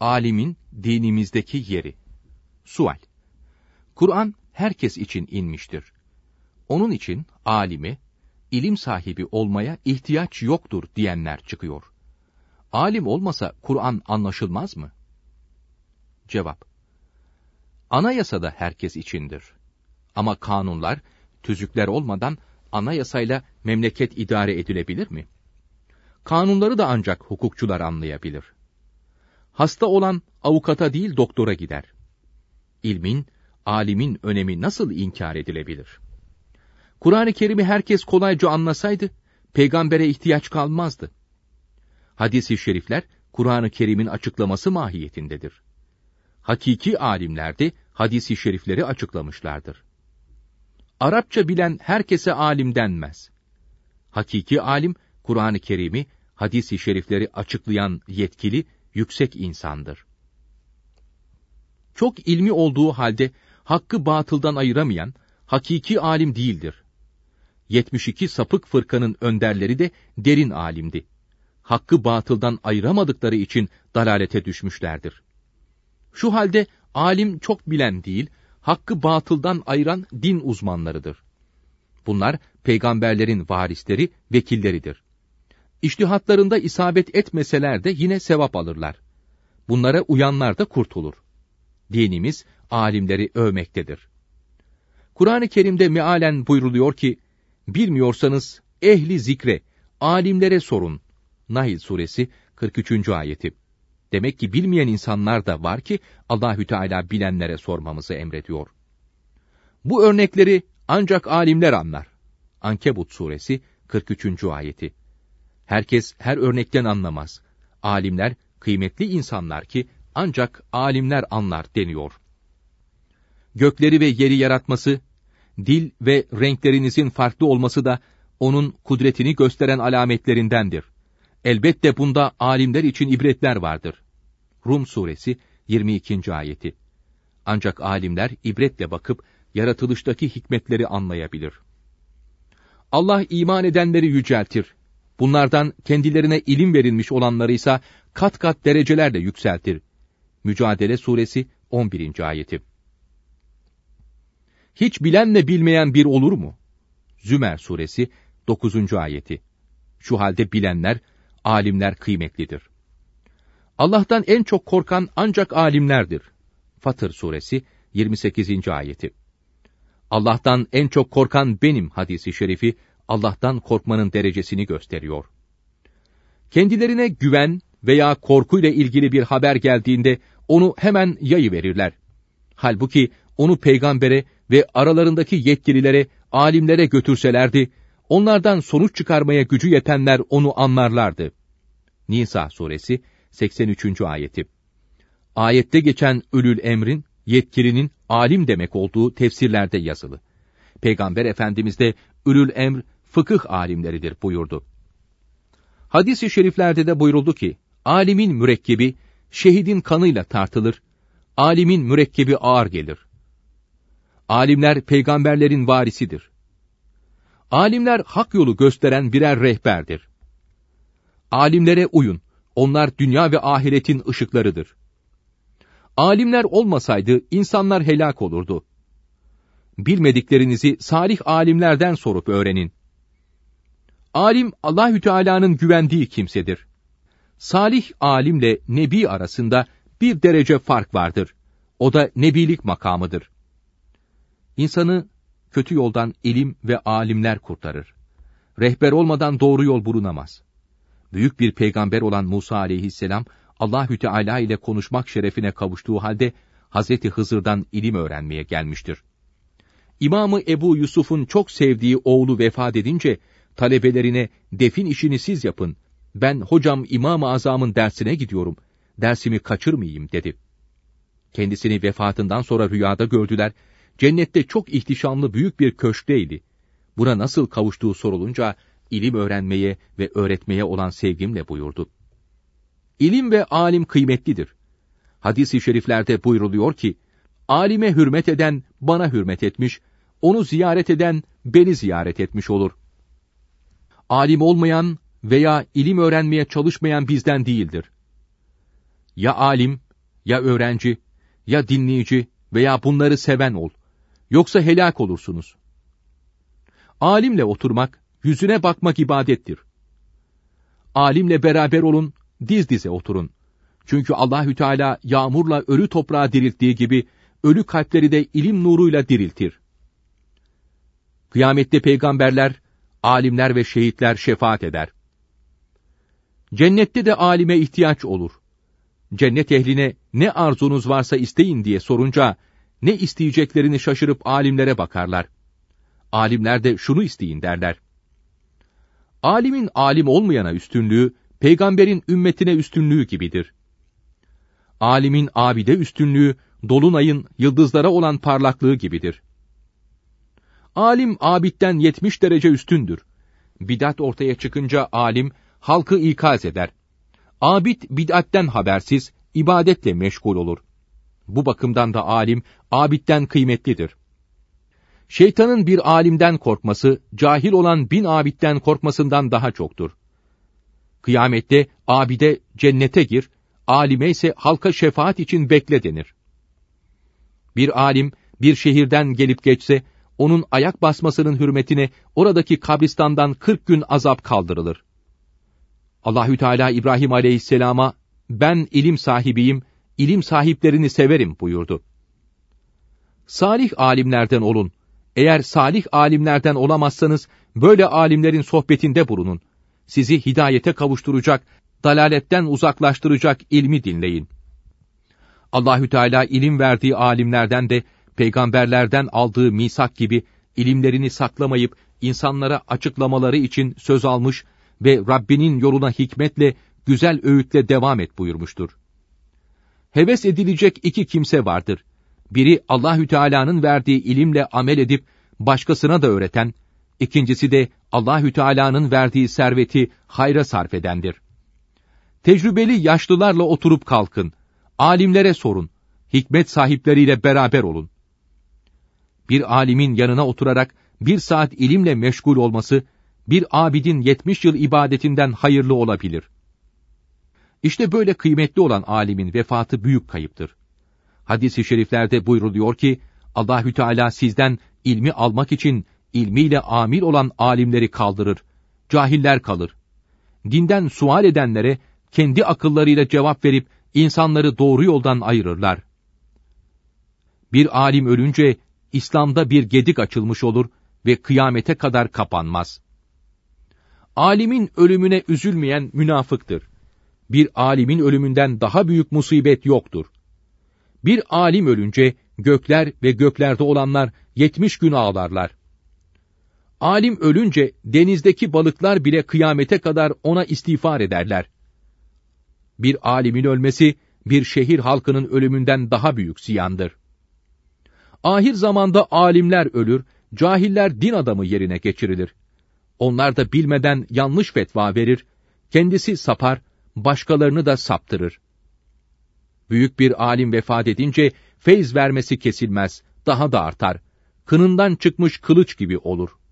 alimin dinimizdeki yeri. Sual: Kur'an herkes için inmiştir. Onun için alime, ilim sahibi olmaya ihtiyaç yoktur diyenler çıkıyor. Alim olmasa Kur'an anlaşılmaz mı? Cevap: Anayasa da herkes içindir. Ama kanunlar, tüzükler olmadan anayasayla memleket idare edilebilir mi? Kanunları da ancak hukukçular anlayabilir. Hasta olan avukata değil doktora gider. İlmin, alimin önemi nasıl inkar edilebilir? Kur'an-ı Kerim'i herkes kolayca anlasaydı, peygambere ihtiyaç kalmazdı. Hadis-i şerifler, Kur'an-ı Kerim'in açıklaması mahiyetindedir. Hakiki alimler de hadis-i şerifleri açıklamışlardır. Arapça bilen herkese alim denmez. Hakiki alim, Kur'an-ı Kerim'i, hadis-i şerifleri açıklayan yetkili, yüksek insandır. Çok ilmi olduğu halde, hakkı batıldan ayıramayan, hakiki alim değildir. 72 sapık fırkanın önderleri de derin alimdi. Hakkı batıldan ayıramadıkları için dalalete düşmüşlerdir. Şu halde alim çok bilen değil, hakkı batıldan ayıran din uzmanlarıdır. Bunlar peygamberlerin varisleri, vekilleridir. İçtihatlarında isabet etmeseler de yine sevap alırlar. Bunlara uyanlar da kurtulur. Dinimiz alimleri övmektedir. Kur'an-ı Kerim'de mealen buyruluyor ki, bilmiyorsanız ehli zikre, alimlere sorun. Nahl suresi 43. ayeti. Demek ki bilmeyen insanlar da var ki Allahü Teala bilenlere sormamızı emrediyor. Bu örnekleri ancak alimler anlar. Ankebut suresi 43. ayeti. Herkes her örnekten anlamaz. Alimler kıymetli insanlar ki ancak alimler anlar deniyor. Gökleri ve yeri yaratması, dil ve renklerinizin farklı olması da onun kudretini gösteren alametlerindendir. Elbette bunda alimler için ibretler vardır. Rum suresi 22. ayeti. Ancak alimler ibretle bakıp yaratılıştaki hikmetleri anlayabilir. Allah iman edenleri yüceltir. Bunlardan kendilerine ilim verilmiş olanları ise kat kat derecelerle yükseltir. Mücadele suresi 11. ayeti. Hiç bilenle bilmeyen bir olur mu? Zümer suresi 9. ayeti. Şu halde bilenler, alimler kıymetlidir. Allah'tan en çok korkan ancak alimlerdir. Fatır suresi 28. ayeti. Allah'tan en çok korkan benim hadisi şerifi, Allah'tan korkmanın derecesini gösteriyor. Kendilerine güven veya korkuyla ilgili bir haber geldiğinde onu hemen yayıverirler. Halbuki onu peygambere ve aralarındaki yetkililere, alimlere götürselerdi, onlardan sonuç çıkarmaya gücü yetenler onu anlarlardı. Nisa suresi 83. ayeti. Ayette geçen ülül emrin, yetkilinin alim demek olduğu tefsirlerde yazılı. Peygamber Efendimiz de ülül emr, fıkıh alimleridir buyurdu. Hadis-i şeriflerde de buyuruldu ki, alimin mürekkebi, şehidin kanıyla tartılır, alimin mürekkebi ağır gelir. Alimler peygamberlerin varisidir. Alimler hak yolu gösteren birer rehberdir. Alimlere uyun, onlar dünya ve ahiretin ışıklarıdır. Alimler olmasaydı insanlar helak olurdu. Bilmediklerinizi salih alimlerden sorup öğrenin. Alim Allahü Teala'nın güvendiği kimsedir. Salih alimle nebi arasında bir derece fark vardır. O da nebilik makamıdır. İnsanı kötü yoldan ilim ve alimler kurtarır. Rehber olmadan doğru yol bulunamaz. Büyük bir peygamber olan Musa aleyhisselam, Allahü Teala ile konuşmak şerefine kavuştuğu halde, Hazreti Hızır'dan ilim öğrenmeye gelmiştir. İmamı Ebu Yusuf'un çok sevdiği oğlu vefat edince, talebelerine defin işini siz yapın, ben hocam İmam-ı Azam'ın dersine gidiyorum, dersimi kaçırmayayım dedi. Kendisini vefatından sonra rüyada gördüler, cennette çok ihtişamlı büyük bir köşkteydi. Buna nasıl kavuştuğu sorulunca, ilim öğrenmeye ve öğretmeye olan sevgimle buyurdu. İlim ve alim kıymetlidir. Hadis-i şeriflerde buyruluyor ki, alime hürmet eden bana hürmet etmiş, onu ziyaret eden beni ziyaret etmiş olur. Alim olmayan veya ilim öğrenmeye çalışmayan bizden değildir. Ya alim Ya öğrenci, ya dinleyici veya bunları seven ol. Yoksa helak olursunuz. Alimle oturmak, yüzüne bakmak ibadettir. Alimle beraber olun, diz dize oturun. Çünkü Allahü Teala yağmurla ölü toprağı dirilttiği gibi ölü kalpleri de ilim nuruyla diriltir. Kıyamette peygamberler, alimler ve şehitler şefaat eder. Cennette de alime ihtiyaç olur. Cennet ehline ne arzunuz varsa isteyin diye sorunca, ne isteyeceklerini şaşırıp alimlere bakarlar. Alimler de şunu isteyin derler. Alimin alim olmayana üstünlüğü, peygamberin ümmetine üstünlüğü gibidir. Alimin abide üstünlüğü, dolunayın yıldızlara olan parlaklığı gibidir. Alim abitten 70 derece üstündür. Bidat ortaya çıkınca alim, halkı ikaz eder. Abid bid'atten habersiz, ibadetle meşgul olur. Bu bakımdan da alim, abidden kıymetlidir. Şeytanın bir alimden korkması, cahil olan 1000 abidden korkmasından daha çoktur. Kıyamette abide cennete gir, alime ise halka şefaat için bekle denir. Bir alim, bir şehirden gelip geçse, onun ayak basmasının hürmetine oradaki kabristandan 40 gün azap kaldırılır. Allahü Teala İbrahim Aleyhisselam'a, ben ilim sahibiyim, ilim sahiplerini severim buyurdu. Salih alimlerden olun. Eğer salih alimlerden olamazsanız, böyle alimlerin sohbetinde bulunun. Sizi hidayete kavuşturacak, dalaletten uzaklaştıracak ilmi dinleyin. Allahü Teala ilim verdiği alimlerden de, peygamberlerden aldığı misak gibi, ilimlerini saklamayıp, insanlara açıklamaları için söz almış ve Rabbinin yoluna hikmetle, güzel öğütle devam et buyurmuştur. Heves edilecek 2 kimse vardır. Biri Allahü Teala'nın verdiği ilimle amel edip başkasına da öğreten, ikincisi de Allahü Teala'nın verdiği serveti hayra sarf edendir. Tecrübeli yaşlılarla oturup kalkın, alimlere sorun, hikmet sahipleriyle beraber olun. Bir alimin yanına oturarak 1 saat ilimle meşgul olması, bir abidin 70 yıl ibadetinden hayırlı olabilir. İşte böyle kıymetli olan alimin vefatı büyük kayıptır. Hadis-i şeriflerde buyruluyor ki, Allahü Teala sizden ilmi almak için ilmiyle amil olan alimleri kaldırır, cahiller kalır. Dinden sual edenlere kendi akıllarıyla cevap verip insanları doğru yoldan ayırırlar. Bir alim ölünce İslam'da bir gedik açılmış olur ve kıyamete kadar kapanmaz. Alimin ölümüne üzülmeyen münafıktır. Bir alimin ölümünden daha büyük musibet yoktur. Bir alim ölünce gökler ve göklerde olanlar 70 gün ağlarlar. Alim ölünce denizdeki balıklar bile kıyamete kadar ona istiğfar ederler. Bir alimin ölmesi, bir şehir halkının ölümünden daha büyük ziyandır. Ahir zamanda alimler ölür, cahiller din adamı yerine geçirilir. Onlar da bilmeden yanlış fetva verir, kendisi sapar, başkalarını da saptırır. Büyük bir alim vefat edince feyz vermesi kesilmez, daha da artar. Kınından çıkmış kılıç gibi olur.